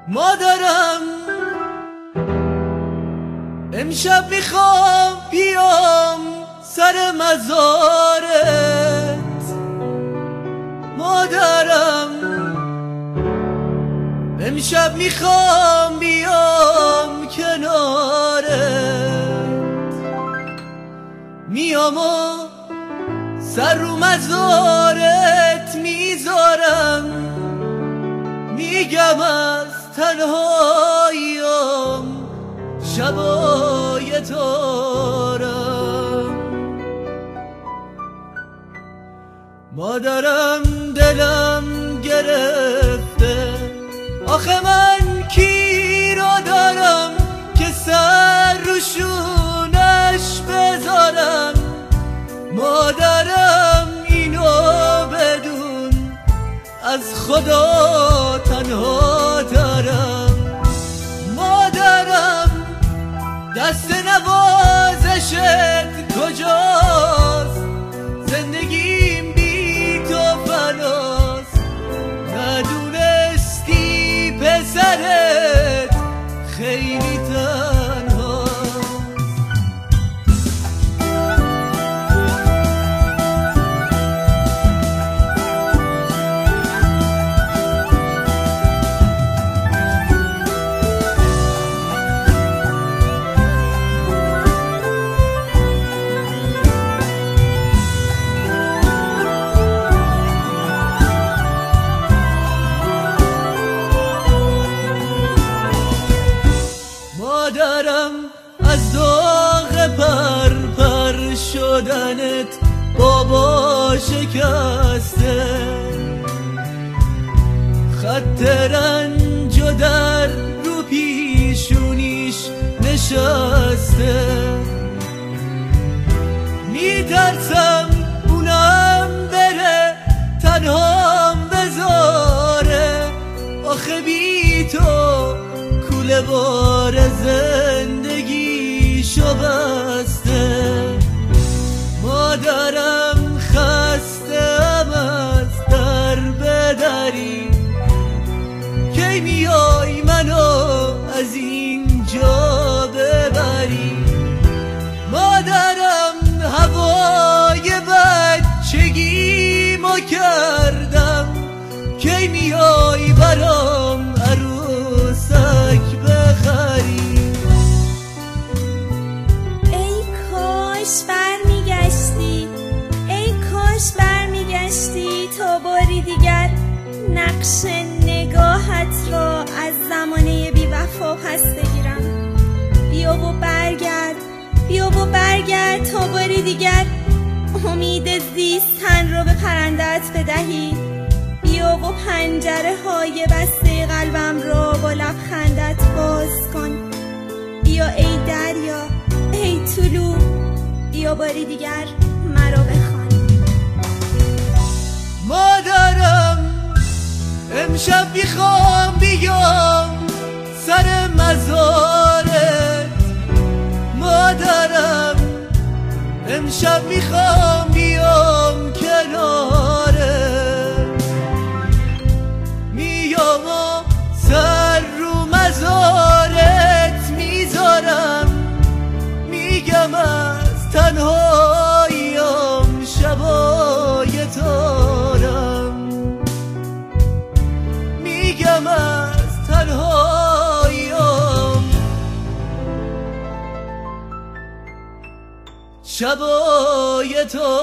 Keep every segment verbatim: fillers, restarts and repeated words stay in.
مادرم امشب میخوام بیام سر مزارت. مادرم امشب میخوام بیام کنارت. میام و سر رو مزارت میذارم، میگم از تنهاییم شبای تارم. مادرم دلم گرفته، آخه من کی را دارم که سر رو شونش بذارم. مادرم اینو بدون، از خدا تنها دارم. مادرم دست نوازشت کجاست؟ زندگیم بی تو فناست. ندونستی پسرت خیلی تنهاست. مادرم از داغ پر پر شدنت بابا شکسته، خط رنج و در رو پیشونیش نشسته. میترسم اونم بره تنهام بذاره، آخه بی تو کوله بار زندگیشو بسته. مادرم خسته‌ام از در بدری، کی میای منو از اینجا ببری. مادرم هوای بچگیمو کردم، کی میای برام عروسک بخری. ای کاش برمیگشتی، ای کاش برمیگشتی تا باری دیگر نقش نگاهت را از زمانه بی وفا پس بگیرم. بیا و برگرد، بیا و برگرد تا باری دیگر امید زیستن را به پرنده‌ات بدهی. بیا و پنجره های بسته قلبم را با لبخندت باز کن. بیا ای دریا، ای طلوع، بیا باری دیگر مرا بخوان. مادرم امشب میخوام بیام سر مزارت. مادرم امشب میخوام بیام کنارت. میام و سر رو مزارت میذارم، میگم از تنهاییم شبای تارم. میگم از تنهاییم شبای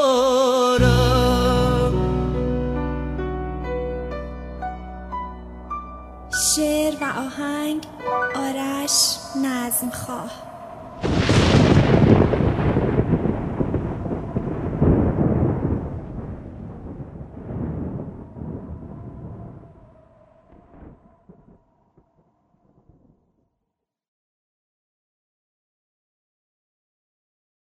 تارم. شعر و آهنگ آرش نظمخواه.